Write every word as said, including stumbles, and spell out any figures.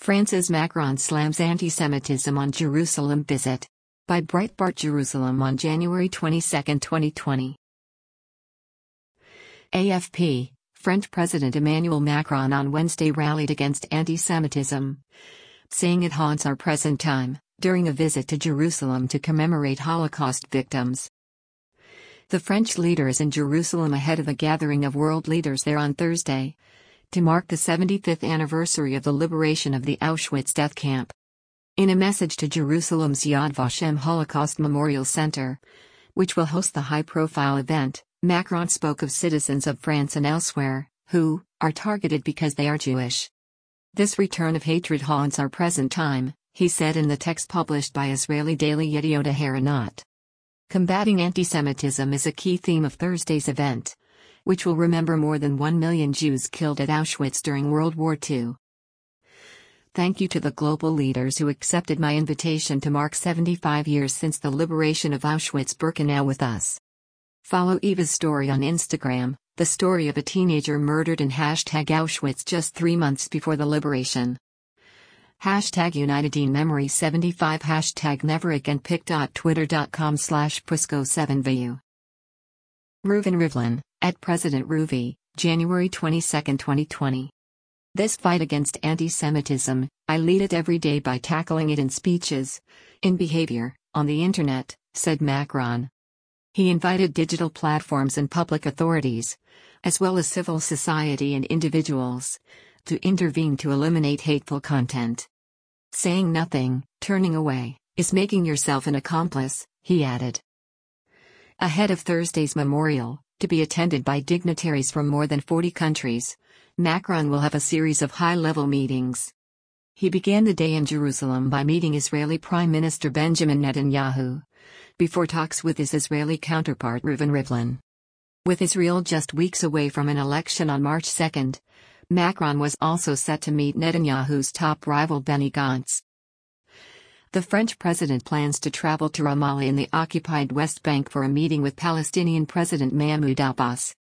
France's Macron slams anti-Semitism on Jerusalem visit. By Breitbart Jerusalem on January twenty-second, twenty twenty. A F P, French President Emmanuel Macron on Wednesday rallied against anti-Semitism, saying it haunts our present time, during a visit to Jerusalem to commemorate Holocaust victims. The French leader is in Jerusalem ahead of a gathering of world leaders there on Thursday, to mark the seventy-fifth anniversary of the liberation of the Auschwitz death camp. In a message to Jerusalem's Yad Vashem Holocaust Memorial Center, which will host the high-profile event, Macron spoke of citizens of France and elsewhere, who are targeted because they are Jewish. This return of hatred haunts our present time, he said in the text published by Israeli daily Yediot Ahronoth. Combating anti-Semitism is a key theme of Thursday's event, which will remember more than one million Jews killed at Auschwitz during World War Two. Thank you to the global leaders who accepted my invitation to mark seventy-five years since the liberation of Auschwitz-Birkenau with us. Follow Eva's story on Instagram, the story of a teenager murdered in hashtag Auschwitz just three months before the liberation. Hashtag Unitedine Memory seventy-five Hashtag Never Again pic.twitter.com slash Prisco seven vu. Reuven Rivlin, at President Ruvi, January twenty-second, twenty twenty. This fight against anti-Semitism, I lead it every day by tackling it in speeches, in behavior, on the internet, said Macron. He invited digital platforms and public authorities, as well as civil society and individuals, to intervene to eliminate hateful content. Saying nothing, turning away, is making yourself an accomplice, he added. Ahead of Thursday's memorial, to be attended by dignitaries from more than forty countries, Macron will have a series of high-level meetings. He began the day in Jerusalem by meeting Israeli Prime Minister Benjamin Netanyahu, before talks with his Israeli counterpart Reuven Rivlin. With Israel just weeks away from an election on March second, Macron was also set to meet Netanyahu's top rival Benny Gantz. The French president plans to travel to Ramallah in the occupied West Bank for a meeting with Palestinian President Mahmoud Abbas.